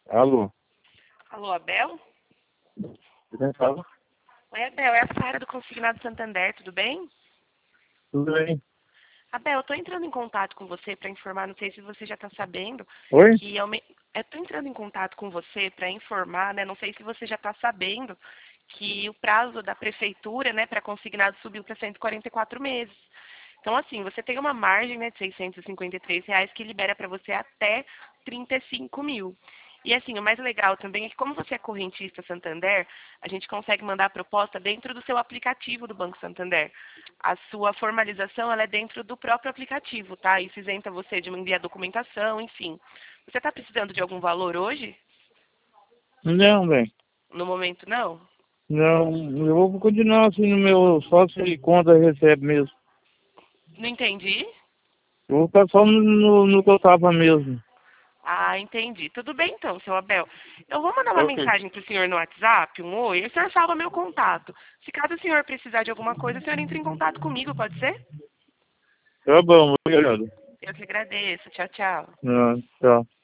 Alô? Alô, Abel? Quem fala? Oi, Abel, é a Sara do Consignado Santander, tudo bem? Tudo bem? Abel, eu tô entrando em contato com você para informar, não sei se você já está sabendo, Oi? que eu tô entrando em contato com você para informar, né, não sei se você já está sabendo, que o prazo da prefeitura, né, para consignado subiu para 144 meses. Então, assim, você tem uma margem, né, de R$ 653 que libera para você até 35 mil. E assim, o mais legal também é que como você é correntista Santander, a gente consegue mandar a proposta dentro do seu aplicativo do Banco Santander. A sua formalização ela é dentro do próprio aplicativo, tá? Isso isenta você de enviar documentação, enfim. Você está precisando de algum valor hoje? Não, bem. No momento, não? Não, eu vou continuar assim no meu, só se conta recebe mesmo. Não entendi? Eu vou ficar só no que eu tava mesmo. Ah, entendi. Tudo bem então, seu Abel. Eu vou mandar uma Ok. mensagem para o senhor no WhatsApp, um oi, e o senhor salva meu contato. Se caso o senhor precisar de alguma coisa, o senhor entra em contato comigo, pode ser? Tá bom, obrigado. Eu que agradeço. Tchau, tchau. Não, tchau.